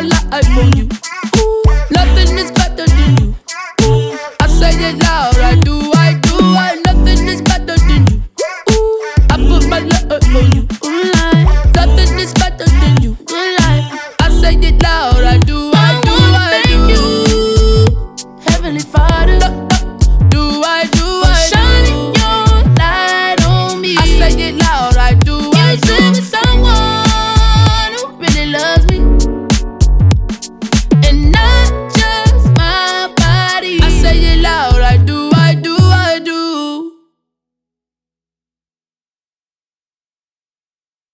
my life on you. Ooh, nothing is better than you. Ooh, I say it loud, I do. Nothing is better than you. Ooh, I put my life on you. Ooh, nothing is better than you. Ooh, I say it loud, I do.